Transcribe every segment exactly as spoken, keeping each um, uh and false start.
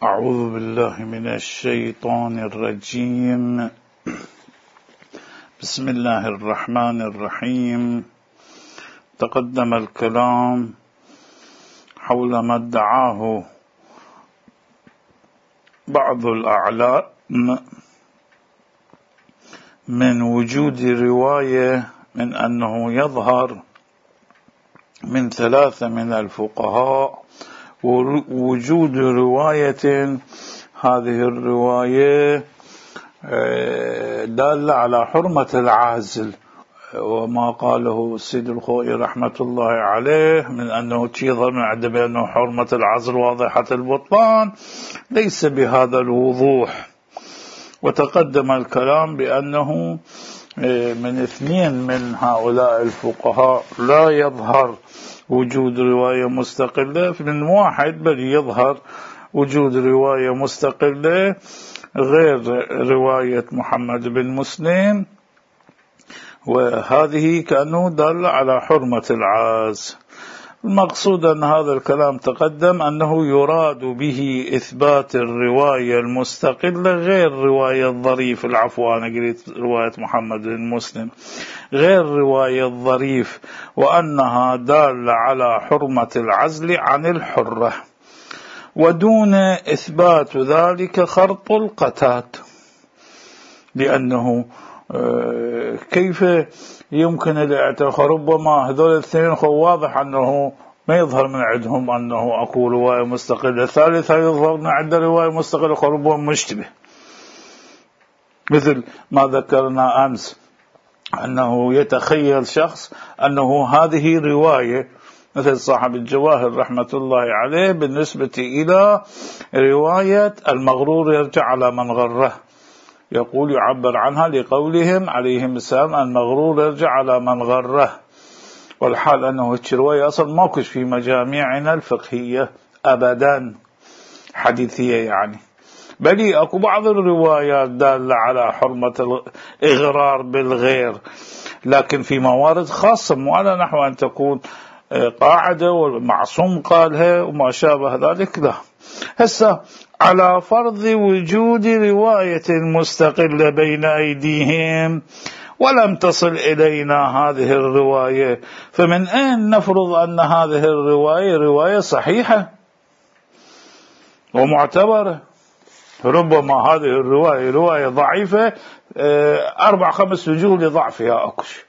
أعوذ بالله من الشيطان الرجيم. بسم الله الرحمن الرحيم. تقدم الكلام حول ما ادعاه بعض الأعلام من وجود رواية من أنه يظهر من ثلاثة من الفقهاء وجود رواية، هذه الرواية دالة على حرمة العازل، وما قاله السيد الخوئي رحمة الله عليه من أنه يظهر من عند بأنه حرمة العزل واضحة البطلان ليس بهذا الوضوح. وتقدم الكلام بأنه من اثنين من هؤلاء الفقهاء لا يظهر وجود رواية مستقلة، من واحد بل يظهر وجود رواية مستقلة غير رواية محمد بن مسلم، وهذه كأنه دل على حرمة العاز. المقصود أن هذا الكلام تقدم أنه يراد به إثبات الرواية المستقلة غير رواية الظريف، العفو أنا قلت رواية محمد بن مسلم، غير رواية الظريف، وأنها دالة على حرمة العزل عن الحرة، ودون إثبات ذلك خرط القتات، لأنه كيف يمكن الاعتراف؟ ربما هذول الاثنين واضح أنه ما يظهر من عندهم أنه أكو رواية مستقلة، الثالثة يظهر من عند رواية مستقلة ربما مشتبه، مثل ما ذكرنا أمس أنه يتخيل شخص أنه هذه رواية، مثل صاحب الجواهر رحمة الله عليه بالنسبة إلى رواية المغرور يرجع على من غره، يقول يعبر عنها لقولهم عليهم السلام المغرور يرجع على من غره، والحال أنه الرواية أصلا ماكوش في مجامعنا الفقهية أبدا حديثية يعني، بل أكو بعض الروايات دالة على حرمة الإغرار بالغير، لكن في موارد خاصة مو على نحو أن تكون قاعدة والمعصوم قالها وما شابه ذلك، لا. هسه على فرض وجود رواية مستقلة بين أيديهم ولم تصل إلينا هذه الرواية، فمن أين نفرض أن هذه الرواية رواية صحيحة ومعتبرة؟ ربما هذه الرواية رواية ضعيفة أربع خمس وجوه لضعفها أكش،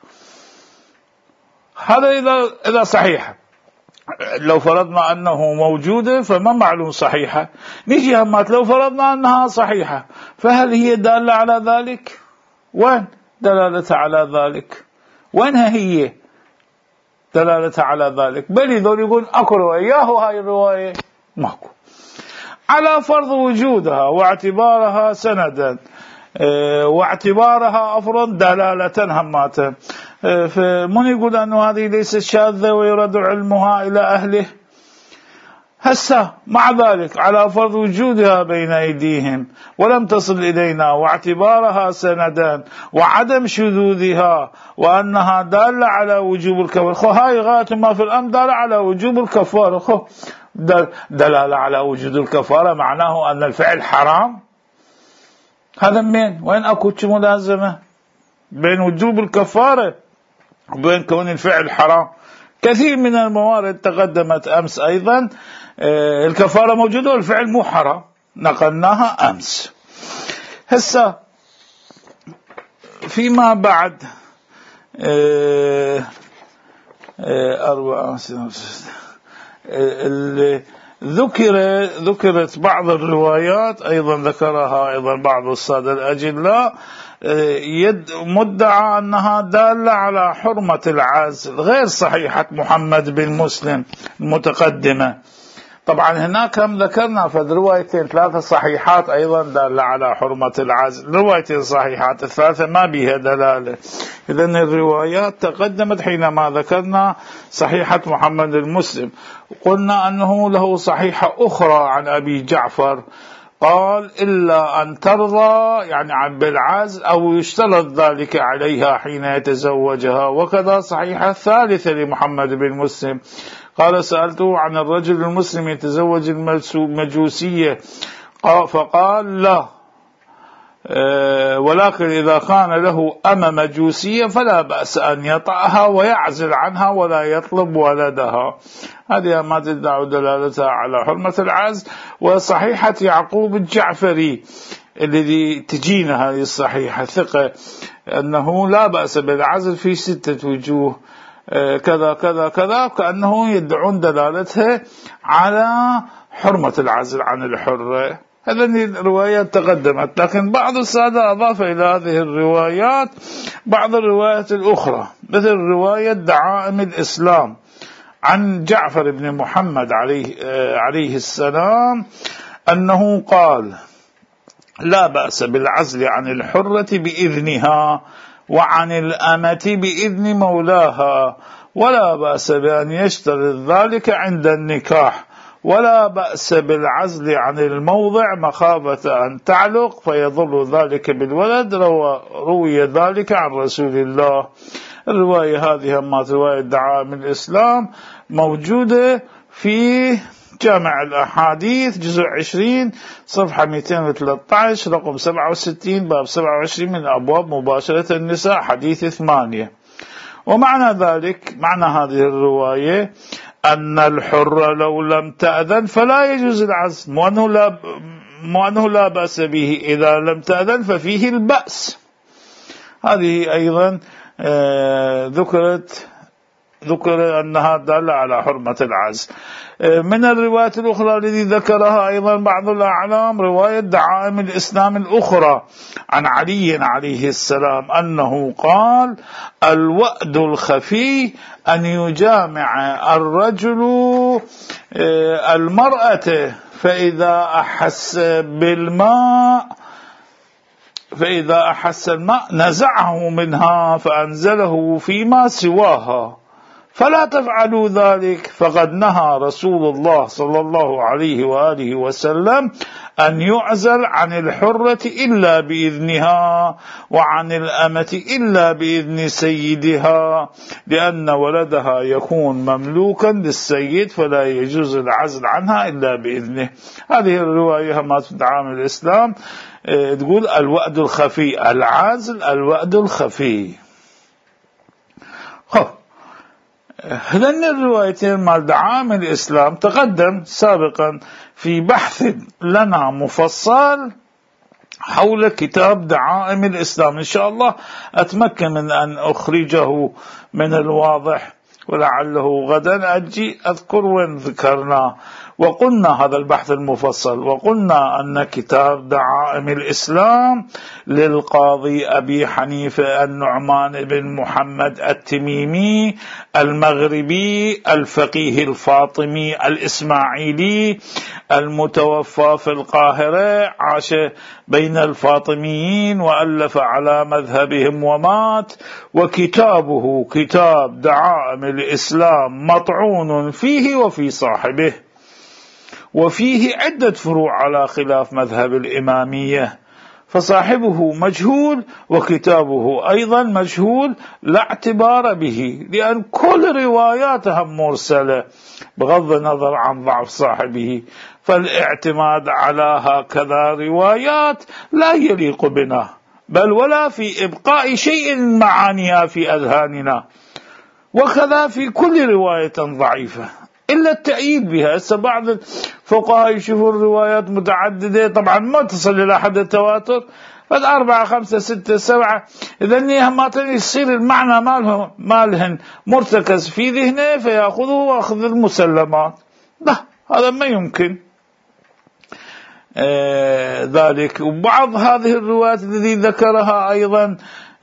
هذا إذا إذا صحيحة. لو فرضنا أنه موجودة فما معلوم صحيحة، نيجي همات لو فرضنا أنها صحيحة فهل هي دالة على ذلك؟ وين دلالتها على ذلك؟ وينها هي دلالتها على ذلك؟ بل يقول يقول أكو رواية، ياهو هاي الرواية ماكو. على فرض وجودها واعتبارها سندا واعتبارها أفرض دلالة هماتا، فمن يقول أنه هذه ليست شاذة ويرد علمها إلى أهله؟ هسه مع ذلك على فرض وجودها بين أيديهم ولم تصل إلينا واعتبارها سندا وعدم شذوذها وأنها دالة على وجوب الكفارة، خو هاي غاية ما في الأمر دالة على وجوب الكفارة، خو دلالة على وجود الكفارة معناه أن الفعل حرام، هذا من وين أكو ملازمة بين وجوب الكفارة وبين كون الفعل حرام؟ كثير من الموارد تقدمت أمس أيضا الكفارة موجودة والفعل مو حرام، نقلناها أمس. هسه فيما بعد أربعة ذكر ذكرت بعض الروايات أيضا ذكرها أيضا بعض السادة الأجلاء يد مدعى أنها دالة على حرمة العزل غير صحيحة محمد بن مسلم المتقدمة. طبعا هناك هم ذكرنا في روايتين ثلاثة صحيحات أيضا دالة على حرمة العزل، روايتين صحيحات الثلاثة ما بها دلالة. إذن الروايات تقدمت حينما ذكرنا صحيحة محمد بن مسلم، قلنا أنه له صحيحة أخرى عن أبي جعفر قال إلا أن ترضى يعني عن بالعزل أو يشترط ذلك عليها حين يتزوجها، وكذا صحيحة الثالثة لمحمد بن مسلم قال سألته عن الرجل المسلم يتزوج المجوسية فقال لا، ولكن إذا كان له أم مجوسية فلا بأس أن يطأها ويعزل عنها ولا يطلب ولدها. هذه ما تدعو دلالتها على حرمة العزل. وصحيحة يعقوب الجعفري الذي تجينا هذه الصحيحة ثقة أنه لا بأس بالعزل في ستة وجوه كذا كذا كذا، كأنه يدعون دلالتها على حرمة العزل عن الحرة. هذه الروايات تقدمت، لكن بعض السادة أضاف إلى هذه الروايات بعض الروايات الأخرى، مثل رواية دعائم الإسلام عن جعفر بن محمد عليه, عليه السلام أنه قال: لا بأس بالعزل عن الحرة بإذنها وعن الأمة بإذن مولاها، ولا بأس بأن يشترط ذلك عند النكاح، ولا بأس بالعزل عن الموضع مخافة أن تعلق فيضر ذلك بالولد، روي ذلك عن رسول الله. الرواية هذه أما رواية دعائم الإسلام موجودة في جامع الأحاديث جزء عشرين صفحة مئتين وثلاثة عشر رقم سبعة وستين باب سبعة وعشرين من أبواب مباشرة النساء حديث ثمانية. ومعنى ذلك، معنى هذه الرواية أن الحر لو لم تأذن فلا يجوز العزل، وأنه لا, وأنه لا بأس به، إذا لم تأذن ففيه البأس. هذه أيضا آه ذكرت ذكر أنها دالة على حرمة العزل. من الروايات الأخرى التي ذكرها أيضا بعض الأعلام رواية دعائم الإسلام الأخرى عن علي عليه السلام أنه قال: الوأد الخفي أن يجامع الرجل المرأة فإذا أحس بالماء فإذا أحس الماء نزعه منها فأنزله فيما سواها، فلا تفعلوا ذلك، فقد نهى رسول الله صلى الله عليه وآله وسلم أن يعزل عن الحرة إلا بإذنها وعن الأمة إلا بإذن سيدها، لأن ولدها يكون مملوكا للسيد فلا يجوز العزل عنها إلا بإذنه. هذه الرواية ما تدعى من الإسلام تقول الوأد الخفي، العزل الوأد الخفي. خب هذين الروايتين مال دعائم الإسلام تقدم سابقا في بحث لنا مفصل حول كتاب دعائم الإسلام. إن شاء الله أتمكن من أن أخرجه من الواضح، ولعله غدا أجي أذكر وين ذكرنا. وقلنا هذا البحث المفصل، وقلنا أن كتاب دعائم الإسلام للقاضي أبي حنيفة النعمان بن محمد التميمي المغربي الفقيه الفاطمي الإسماعيلي المتوفى في القاهرة، عاش بين الفاطميين وألف على مذهبهم ومات. وكتابه كتاب دعائم الإسلام مطعون فيه وفي صاحبه، وفيه عدة فروع على خلاف مذهب الإمامية، فصاحبه مجهول وكتابه أيضا مجهول لا اعتبار به، لأن كل رواياتها مرسلة بغض النظر عن ضعف صاحبه، فالاعتماد على هكذا روايات لا يليق بنا، بل ولا في إبقاء شيء من معانيها في أذهاننا، وكذا في كل رواية ضعيفة إلا التأييد بها. هسه بعض الفقهاء يشوفوا الروايات متعددة، طبعا ما تصل إلى حد التواتر، بس أربعة خمسة ستة سبعة، إذن ما يصير المعنى مالهم مالهن مرتكز في ذهنه فيأخذه أخذ المسلمات. لا، هذا ما يمكن آه ذلك. وبعض هذه الروايات التي ذكرها أيضا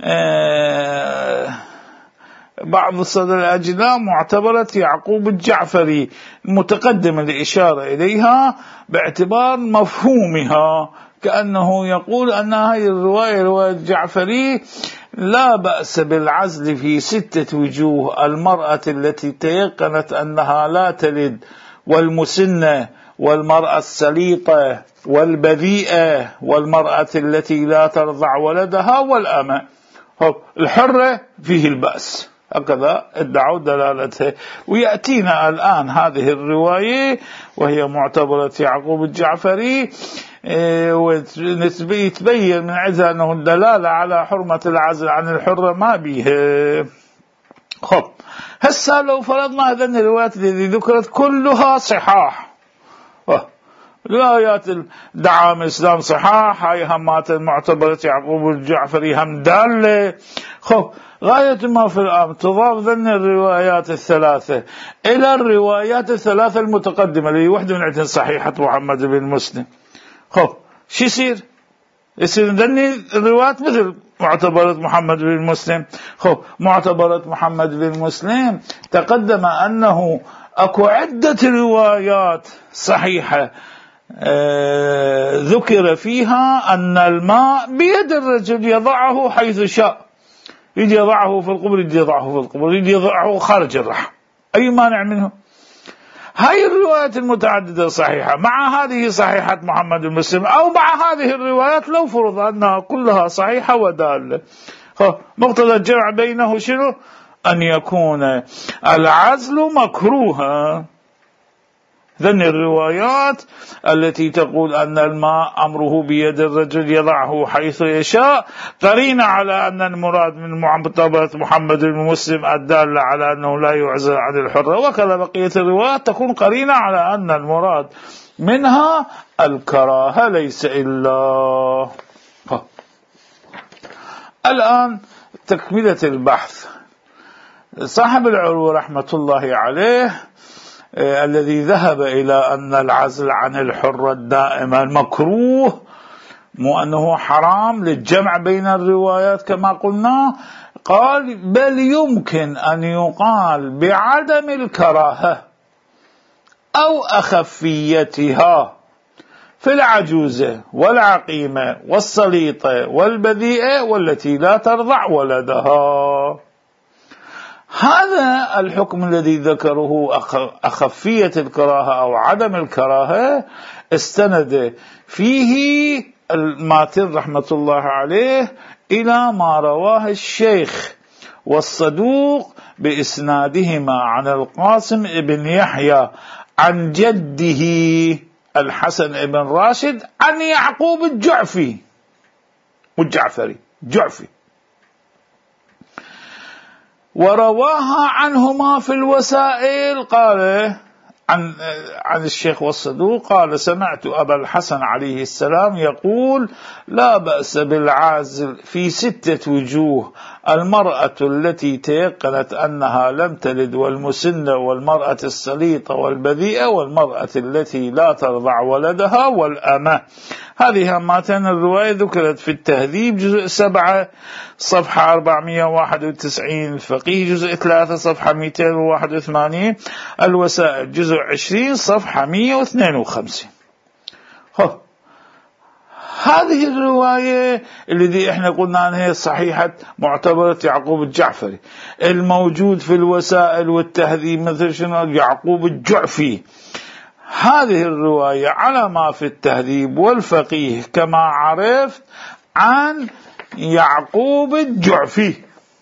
آه بعض الصدر الأجلاء معتبرة يعقوب الجعفري المتقدم الإشارة إليها باعتبار مفهومها، كأنه يقول أن هذه الرواية رواية جعفري لا بأس بالعزل في ستة وجوه: المرأة التي تيقنت أنها لا تلد، والمسنة، والمرأة السليطة، والبذيئة، والمرأة التي لا ترضع ولدها، والأمة. الحرة فيه البأس، هكذا ادعوا دلالته. ويأتينا الآن هذه الرواية وهي معتبرة يعقوب الجعفري ويتبين من عندها أنه الدلالة على حرمة العزل عن الحرة ما بيه. خب هسا لو فرضنا هذين الروايات التي ذكرت كلها صحاح، روايات دعم الإسلام صحاح، هاي همات المعتبرة يعقوب الجعفري هم دالة. خب غاية ما في الأمر تضاف ذن الروايات الثلاثة إلى الروايات الثلاثة المتقدمة اللي واحدة من عندهم صحيحة محمد بن مسلم. خب شو يصير؟ يصير ذني الروايات مثل معتبرة محمد بن مسلم. خب معتبرة محمد بن مسلم تقدم أنه أكو عدة روايات صحيحة آه ذكر فيها أن الماء بيد الرجل يضعه حيث شاء، يجي يضعه في القبر، يجي يضعه في القبر، يجي يضعه خارج الرحم، أي مانع منه؟ هاي الروايات المتعددة صحيحة، مع هذه صحيحة محمد بن مسلم أو مع هذه الروايات لو فرض أنها كلها صحيحة ودالة، مقتضى الجمع بينه شنو؟ أن يكون العزل مكروها. ذن الروايات التي تقول أن الماء أمره بيد الرجل يضعه حيث يشاء قرينة على أن المراد من معتبرة محمد بن مسلم الدالة على أنه لا يعزل عن الحرة، وكذا بقية الروايات تكون قرينة على أن المراد منها الكراهة ليس إلا. الآن تكملة البحث. صاحب العروة رحمة الله عليه الذي ذهب إلى أن العزل عن الحرة دائما مكروه، مو أنه حرام للجمع بين الروايات كما قلنا، قال بل يمكن أن يقال بعدم الكراهة أو أخفيتها في العجوزة والعقيمة والسليطة والبذيئة والتي لا ترضع ولدها. هذا الحكم الذي ذكره أخفية الكراهة أو عدم الكراهة استند فيه الماتر رحمة الله عليه إلى ما رواه الشيخ والصدوق بإسنادهما عن القاسم بن يحيى عن جده الحسن بن راشد عن يعقوب الجعفي والجعفري جعفي، ورواها عنهما في الوسائل. قال عن عن الشيخ والصدوق قال سمعت أبا الحسن عليه السلام يقول لا بأس بالعازل في ستة وجوه: المرأة التي تيقنت أنها لم تلد، والمسنة، والمرأة السليطة والبذيئة، والمرأة التي لا ترضع ولدها، والأمة. هذه هماتين الرواية ذكرت في التهذيب جزء سبعة صفحة أربعمائة وواحد وتسعين، الفقيه جزء ثلاثة صفحة مئتين وواحد وثمانين، الوسائل جزء عشرين صفحة مئة واثنين وخمسين. هذه الرواية التي احنا قلنا عنها صحيحة معتبرة يعقوب الجعفري، الموجود في الوسائل والتهذيب مثل شنو يعقوب الجعفي. هذه الرواية على ما في التهذيب والفقيه كما عرفت عن يعقوب الجعفي.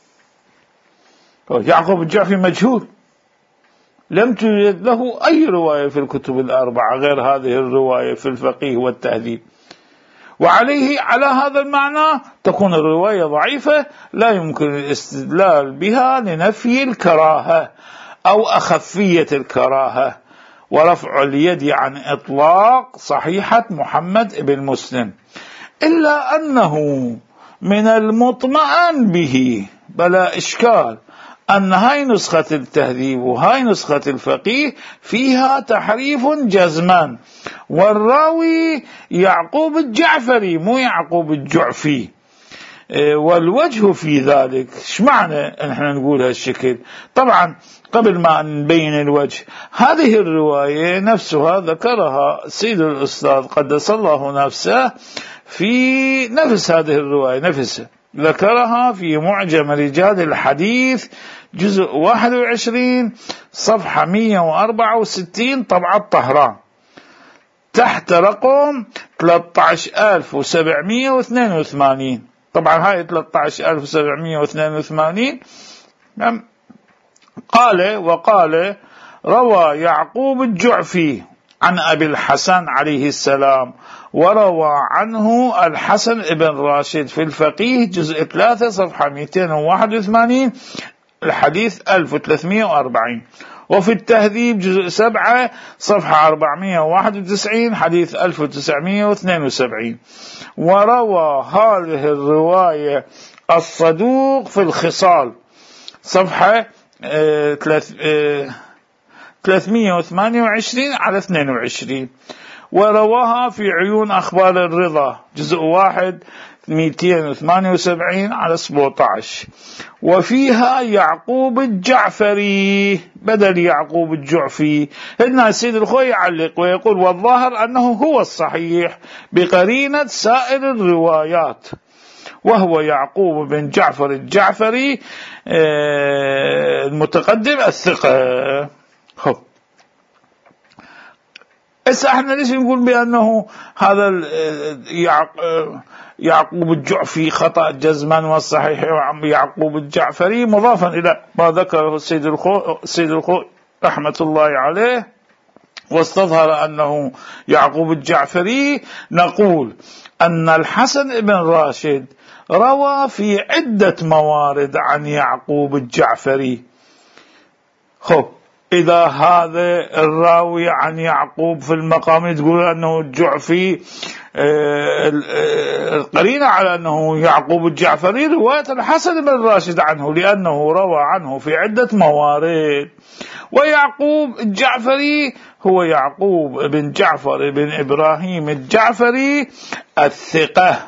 يعقوب الجعفي مجهول، لم توجد له أي رواية في الكتب الأربعة غير هذه الرواية في الفقيه والتهذيب، وعليه على هذا المعنى تكون الرواية ضعيفة لا يمكن الاستدلال بها لنفي الكراهة أو أخفية الكراهة ورفع اليد عن إطلاق صحيحة محمد بن مسلم، إلا أنه من المطمئن به بلا إشكال أن هاي نسخة التهذيب وهاي نسخة الفقيه فيها تحريف جزما، والراوي يعقوب الجعفري مو يعقوب الجعفي. والوجه في ذلك ايش معنى نحن نقول هالشكل؟ طبعا قبل ما نبين الوجه، هذه الرواية نفسها ذكرها سيد الأستاذ قدس الله نفسه في نفس هذه الرواية نفسها، ذكرها في معجم رجال الحديث جزء واحد وعشرين صفحة مئة وأربعة وستين طبعة طهران تحت رقم ثلاثة عشر ألف وسبعمائة واثنين وثمانين. طبعا هاي ثلاثة عشر ألف وسبعمائة واثنين وثمانين قال وقال روى يعقوب الجعفي عن أبي الحسن عليه السلام وروى عنه الحسن بن راشد في الفقيه جزء ثلاثة صفحة مئتين وواحد وثمانين الحديث ألف وثلاثمئة وأربعين، وفي التهذيب جزء سبعة صفحة أربعمئة وواحد وتسعين حديث ألف وتسعمئة واثنين وسبعين. وروى هذه الرواية الصدوق في الخصال صفحة ثلاثمئة وثمانية وعشرين على اثنين وعشرين، ورواها في عيون أخبار الرضا جزء واحد مئتين وثمانية وسبعين على سبعة عشر، وفيها يعقوب الجعفري بدل يعقوب الجعفي. هنا السيد الخوي يعلق ويقول والظاهر أنه هو الصحيح بقرينة سائر الروايات، وهو يعقوب بن جعفر الجعفري المتقدم الثقة. خب إسا احنا ليش نقول بأنه هذا يعقوب الجعفي خطأ جزما والصحيح يعقوب الجعفري مضافا إلى ما ذكره السيد الخو السيد الخو رحمة الله عليه واستظهر أنه يعقوب الجعفري؟ نقول أن الحسن بن راشد روى في عدة موارد عن يعقوب الجعفري. خب إذا هذا الراوي عن يعقوب في المقام تقول أنه الجعفي، القرينة على أنه يعقوب الجعفري رواية الحسن بن راشد عنه، لأنه روى عنه في عدة موارد. ويعقوب الجعفري هو يعقوب بن جعفر بن إبراهيم الجعفري الثقة.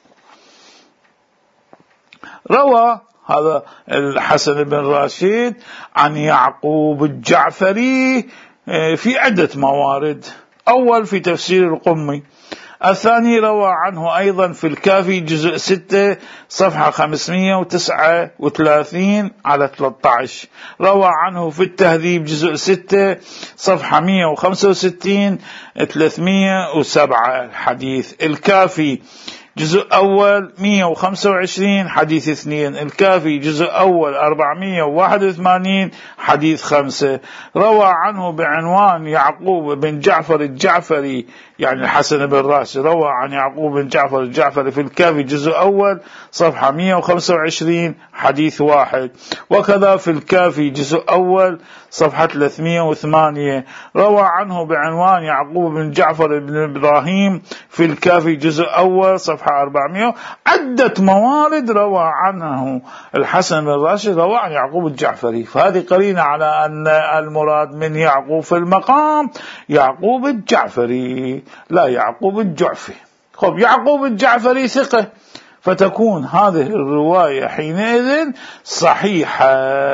روى هذا الحسن بن راشد عن يعقوب الجعفري في عدة موارد. أول في تفسير القمي، الثاني روى عنه أيضا في الكافي جزء ستة صفحة خمسمئة وتسعة وثلاثين على ثلاثة عشر، روى عنه في التهذيب جزء ستة صفحة مئة وخمسة وستين ثلاثمئة وسبعة الحديث، الكافي جزء أول مئة وخمسة وعشرين حديث اثنين، الكافي جزء أول أربعمئة وواحد وثمانين حديث خمسة. روى عنه بعنوان يعقوب بن جعفر الجعفري يعني الحسن بن راشد، روى عن يعقوب بن جعفر الجعفري في الكافي جزء أول صفحة مئة وخمسة وعشرين حديث واحد، وكذا في الكافي جزء أول صفحة ثلاثمئة وثمانية. روى عنه بعنوان يعقوب بن جعفر بن إبراهيم في الكافي جزء أول صفحة أربعمئة. عدة موارد روى عنه الحسن بن راشد روى عن يعقوب الجعفري، فهذه قرينة على أن المراد من يعقوب في المقام يعقوب الجعفري لا يعقوب الجعفي. خب يعقوب الجعفري ثقة، فتكون هذه الرواية حينئذ صحيحة.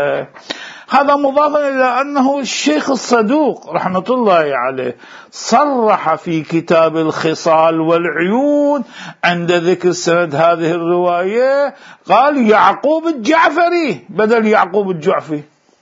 هذا مضافا إلى أنه الشيخ الصدوق رحمة الله عليه صرح في كتاب الخصال والعيون عند ذكر سند هذه الرواية قال يعقوب الجعفري بدل يعقوب الجعفي.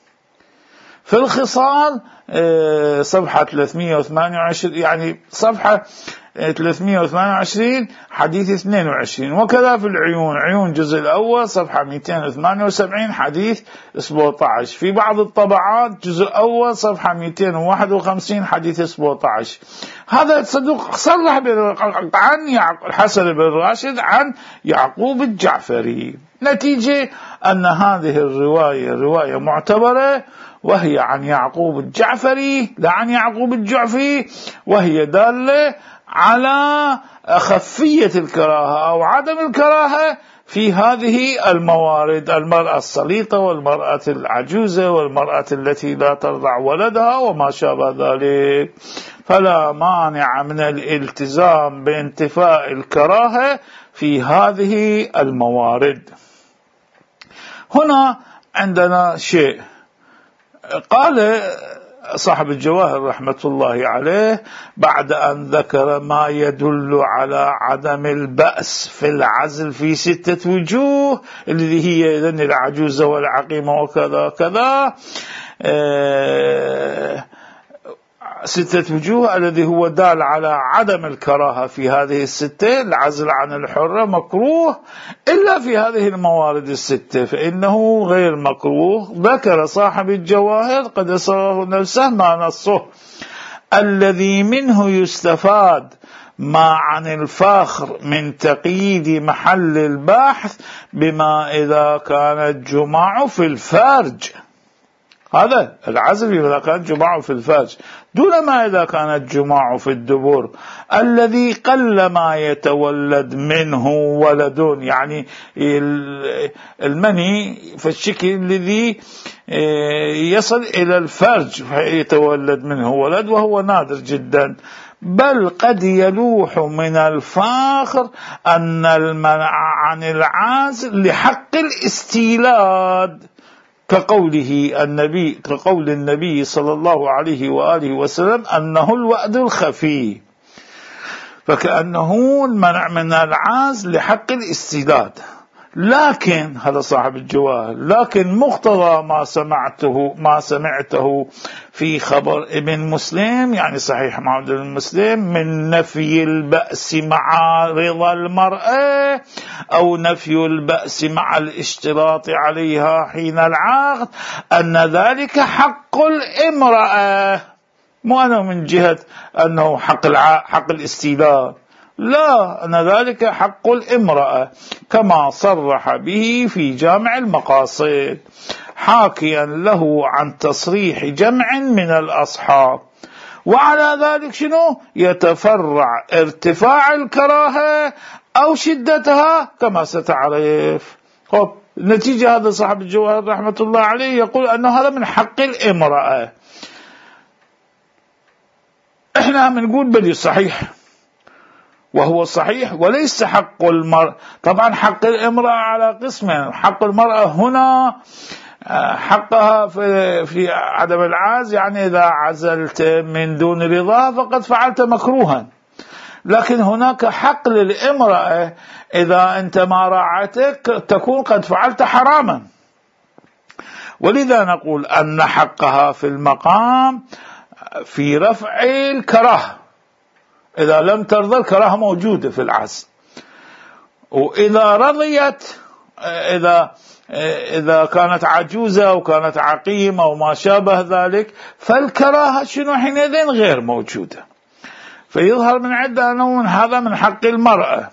في الخصال صفحة ثلاثمئة وثمانية وعشرين يعني صفحة ثلاثمئة وثمانية وعشرين حديث اثنين وعشرين، وكذا في العيون عيون جزء الأول صفحة مئتين وثمانية وسبعين حديث سبعة عشر، في بعض الطبعات جزء أول صفحة مئتين وواحد وخمسين حديث سبعة عشر. هذا الصدوق صرح عن الحسن بن راشد عن يعقوب الجعفري، نتيجة أن هذه الرواية رواية معتبرة وهي عن يعقوب الجعفري لا عن يعقوب الجعفي، وهي دالة على خفية الكراهة أو عدم الكراهة في هذه الموارد، المرأة السليطة والمرأة العجوزة والمرأة التي لا ترضع ولدها وما شابه ذلك، فلا مانع من الالتزام بانتفاء الكراهة في هذه الموارد. هنا عندنا شيء قال صاحب الجواهر رحمة الله عليه بعد أن ذكر ما يدل على عدم البأس في العزل في ستة وجوه اللي هي إذن العجوزة والعقيمة وكذا كذا، آه ستة وجوه الذي هو دال على عدم الكراهة في هذه الستة، العزل عن الحرة مكروه إلا في هذه الموارد الستة فإنه غير مكروه. ذكر صاحب الجواهر قد صاره نفسه ما نصه الذي منه يستفاد ما عن الفاخر من تقييد محل البحث بما إذا كان الجماع في الفرج، هذا العزل إذا كان الجماع في الفرج، دون ما إذا كان الجماع في الدبر الذي قل ما يتولد منه ولد، يعني المني في الشكل الذي يصل إلى الفرج فيتولد منه ولد وهو نادر جدا، بل قد يلوح من الفاخر أن المنع عن العازل لحق الاستيلاد، كقوله النبي كقول النبي صلى الله عليه وآله وسلم أنه الوأد الخفي، فكأنه المنع من العازل لحق الاستيلاد. لكن هذا صاحب الجواهر، لكن مقتضى ما سمعته ما سمعته في خبر ابن مسلم، يعني صحيح محمد بن مسلم، من نفي البأس مع رضا المرأة أو نفي البأس مع الاشتراط عليها حين العقد، أن ذلك حق الامرأة، مو أنه من جهة أنه حق الع... حق الاستيلاء، لا، أن ذلك حق الامرأة، كما صرح به في جامع المقاصد حاكيا له عن تصريح جمع من الأصحاب. وعلى ذلك شنو يتفرع ارتفاع الكراهة أو شدتها كما ستعرف. خب نتيجة هذا صاحب الجواهر رحمة الله عليه يقول أنه هذا من حق الامرأة. احنا بنقول بلي صحيح، وهو صحيح وليس حق المرأة. طبعا حق الامرأة على قسمين، حق المرأة هنا حقها في, في عدم العاز، يعني إذا عزلت من دون رضا فقد فعلت مكروها، لكن هناك حق للامرأة إذا أنت ما راعتك تكون قد فعلت حراما. ولذا نقول أن حقها في المقام في رفع الكراهة، إذا لم ترضى الكراهة موجودة في العزل، وإذا رضيت إذا إذا كانت عجوزة أو كانت عقيمة أو ما شابه ذلك فالكراهة شنو حينئذ غير موجودة. فيظهر من عدة أنه من هذا من حق المرأة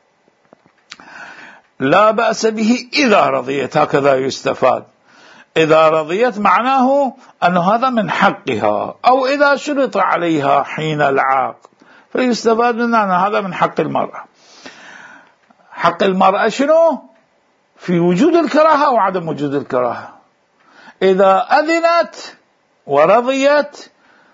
لا بأس به إذا رضيت، هكذا يستفاد. إذا رضيت معناه أن هذا من حقها، أو إذا شرط عليها حين العقد فيستفاد منه أن هذا من حق المرأة. حق المرأة شنو؟ في وجود الكراهة أو عدم وجود الكراهة. إذا أذنت ورضيت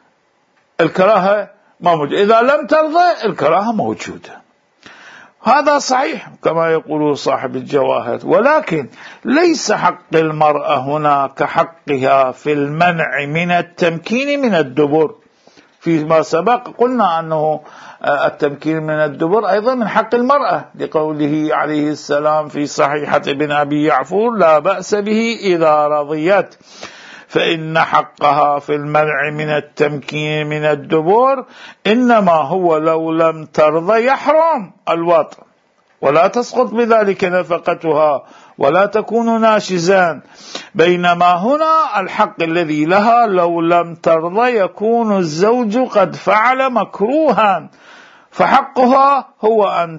الكراهة ما موجودة، إذا لم ترضى الكراهة موجودة. هذا صحيح كما يقول صاحب الجواهر، ولكن ليس حق المرأة هنا كحقها في المنع من التمكين من الدبر. فيما سبق قلنا أنه التمكين من الدبر أيضا من حق المرأة، لقوله عليه السلام في صحيحة ابن أبي يعفور لا بأس به إذا رضيت، فإن حقها في المنع من التمكين من الدبر إنما هو لو لم ترضى يحرم الوطء، ولا تسقط بذلك نفقتها ولا تكون ناشزان، بينما هنا الحق الذي لها لو لم ترضى يكون الزوج قد فعل مكروها، فحقها هو أن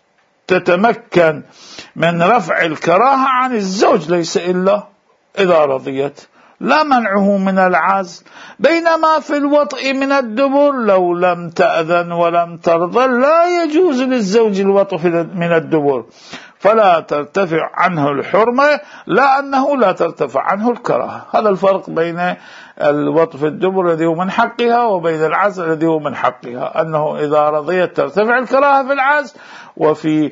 تتمكن من رفع الكراهة عن الزوج، ليس إلا إذا رضيت، لا منعه من العزل. بينما في الوطء من الدبر لو لم تأذن ولم ترضى لا يجوز للزوج الوطء من الدبر، فلا ترتفع عنه الحرمة، لا أنه لا ترتفع عنه الكراهة. هذا الفرق بين الوطء في الدبر الذي هو من حقها وبين العزل الذي هو من حقها، أنه إذا رضيت ترتفع الكراهة في العزل، وفي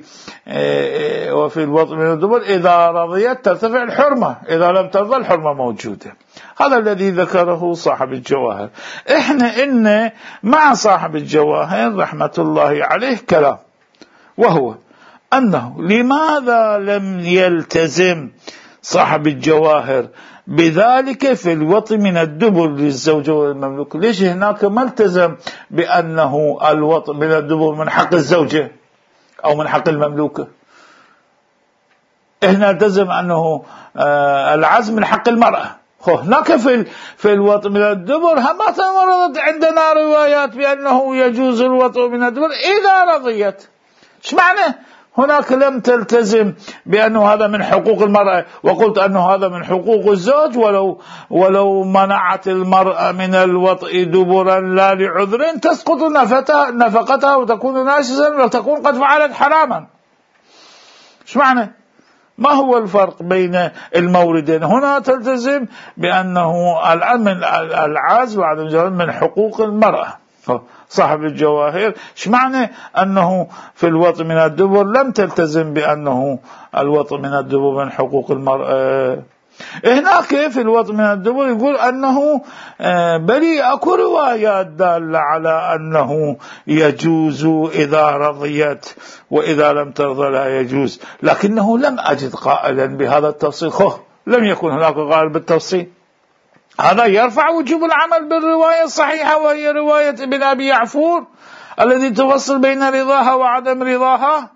وفي الوطء من الدبر إذا رضيت ترتفع الحرمة، إذا لم ترضى الحرمة موجودة. هذا الذي ذكره صاحب الجواهر. إحنا إن مع صاحب الجواهر رحمة الله عليه كلام، وهو أنه لماذا لم يلتزم صاحب الجواهر بذلك في الوطء من الدبر للزوجة والمملوك؟ ليش هناك ما التزم بأنه الوطء من الدبر من حق الزوجة أو من حق المملوكة؟ هنا التزم أنه العزم من حق المرأة. هناك في في الوطء من الدبر ما وردت عندنا روايات بأنه يجوز الوطء من الدبر إذا رضيت. ايش معنى؟ هناك لم تلتزم بأنه هذا من حقوق المرأة، وقلت أنه هذا من حقوق الزوج، ولو ولو منعت المرأة من الوطء دبرا لا لعذر تسقط نفقتها وتكون ناشزا وتكون قد فعلت حراما. ايش معنى؟ ما هو الفرق بين الموردين؟ هنا تلتزم بأنه العزل وعدم الجواز من حقوق المرأة. صاحب الجواهر ايش معنى أنه في الوطء من الدبر لم تلتزم بأنه الوطء من الدبر من حقوق المرأة؟ هناك في الوطء من الدبر يقول أنه بلي أكو روايات دالة على أنه يجوز إذا رضيت وإذا لم ترضى لا يجوز، لكنه لم أجد قائلا بهذا التفصيل. خوه لم يكن هناك قائل بالتفصيل. هذا يرفع وجوب العمل بالرواية الصحيحة، وهي رواية ابن أبي يعفور الذي تفصل بين رضاها وعدم رضاها.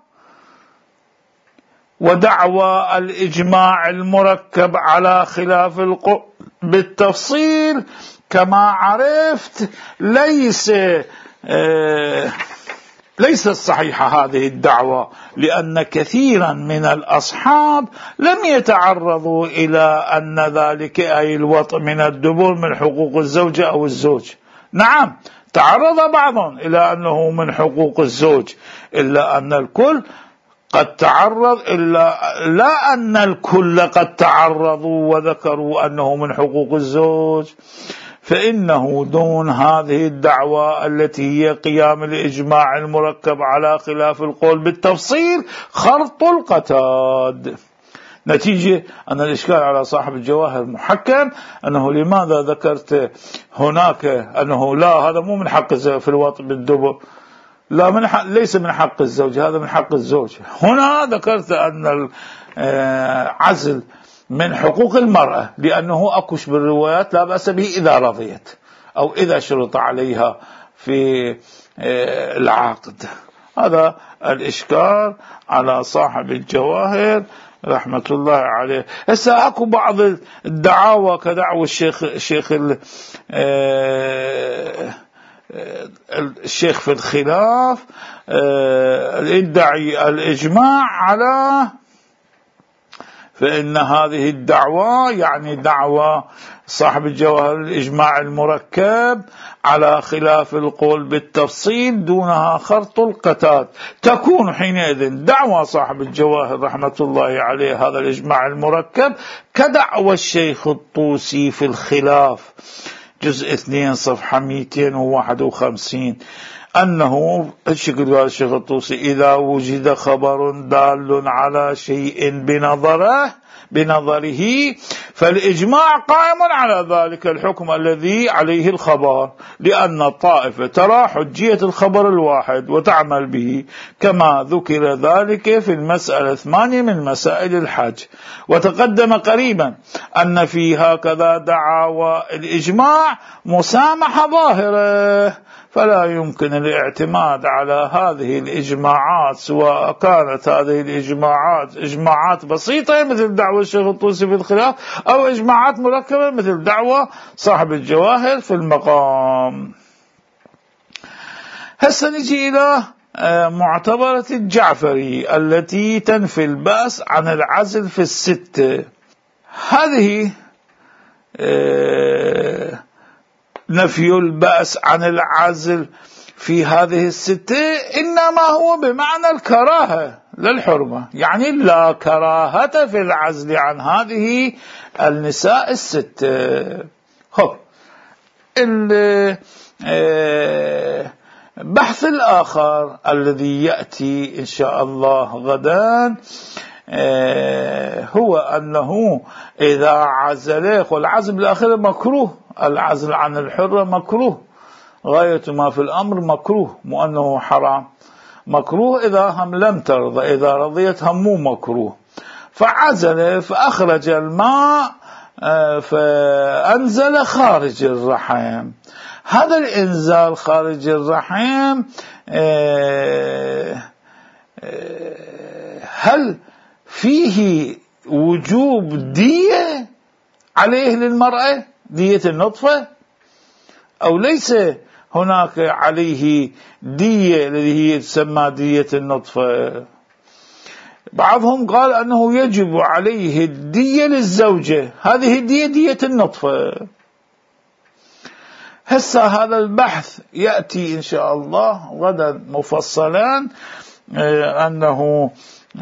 ودعوى الإجماع المركب على خلاف القول بالتفصيل كما عرفت ليس آه ليست صحيحة هذه الدعوة، لأن كثيرا من الأصحاب لم يتعرضوا إلى أن ذلك أي الوطء من الدبر من حقوق الزوجة أو الزوج. نعم تعرض بعضهم إلى أنه من حقوق الزوج، إلا أن الكل قد تعرض إلا لا أن الكل قد تعرضوا وذكروا أنه من حقوق الزوج، فإنه دون هذه الدعوة التي هي قيام الإجماع المركب على خلاف القول بالتفصيل خرط القتاد. نتيجة أن الإشكال على صاحب الجواهر محكم أنه لماذا ذكرت هناك أنه لا هذا مو من حق في الوطء بالدبر، لا من حق ليس من حق الزوج، هذا من حق الزوج. هنا ذكرت أن العزل من حقوق المرأة لأنه أكش بالروايات لا بأس به إذا رضيت أو إذا شرط عليها في العقد. هذا الإشكال على صاحب الجواهر رحمة الله عليه. هسه أكو بعض الدعاوى كدعوى الشيخ الشيخ الشيخ في الخلاف الادعي الإجماع على، فإن هذه الدعوة يعني دعوة صاحب الجواهر الإجماع المركب على خلاف القول بالتفصيل دونها خرط القتاد، تكون حينئذ دعوة صاحب الجواهر رحمة الله عليه هذا الإجماع المركب كدعوة الشيخ الطوسي في الخلاف جزء اثنين صفحة مئتين وواحد وخمسين، أنه الشكل قال الشيخ الطوسي إذا وجد خبر دال على شيء بنظره بنظره فالإجماع قائم على ذلك الحكم الذي عليه الخبر، لأن الطائفة ترى حجية الخبر الواحد وتعمل به، كما ذكر ذلك في المسألة الثانية من مسائل الحج. وتقدم قريبا أن في هكذا دعاوى الإجماع مسامحة ظاهرة، فلا يمكن الاعتماد على هذه الإجماعات سواء كانت هذه الإجماعات إجماعات بسيطة مثل دعوة الشيخ الطوسي في الخلاف أو إجماعات مركبة مثل دعوة صاحب الجواهر في المقام. هسه نجي إلى معتبرة الجعفري التي تنفي البأس عن العزل في الستة. هذه نفي البأس عن العزل في هذه الستة إنما هو بمعنى الكراهة للحرمة، يعني لا كراهة في العزل عن هذه النساء الستة. خب البحث الآخر الذي يأتي إن شاء الله غدا هو أنه إذا عزل، والعزل بالآخر مكروه، العزل عن الحرة مكروه، غاية ما في الأمر مكروه، مو أنه حرام، مكروه إذا هم لم ترضى، إذا رضيت هم مو مكروه. فعزل فأخرج الماء فأنزل خارج الرحم. هذا الإنزال خارج الرحم هل فيه وجوب دية عليه للمرأة دية النطفة أو ليس هناك عليه دية التي هي تسمى دية النطفة؟ بعضهم قال أنه يجب عليه الدية للزوجة، هذه الدية دية النطفة. هسه هذا البحث يأتي إن شاء الله غدا مفصلا، أنه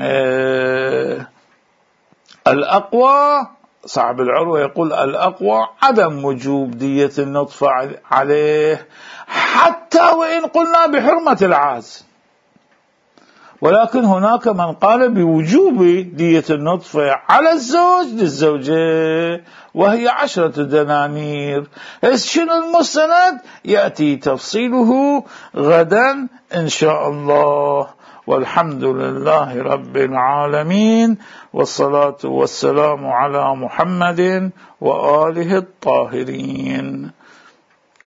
الأقوى صاحب العروة يقول الأقوى عدم وجوب دية النطفة عليه حتى وإن قلنا بحرمة العاز، ولكن هناك من قال بوجوب دية النطفة على الزوج للزوجة وهي عشرة دنانير. شنو المستند؟ يأتي تفصيله غدا إن شاء الله. والحمد لله رب العالمين، والصلاة والسلام على محمد وآله الطاهرين.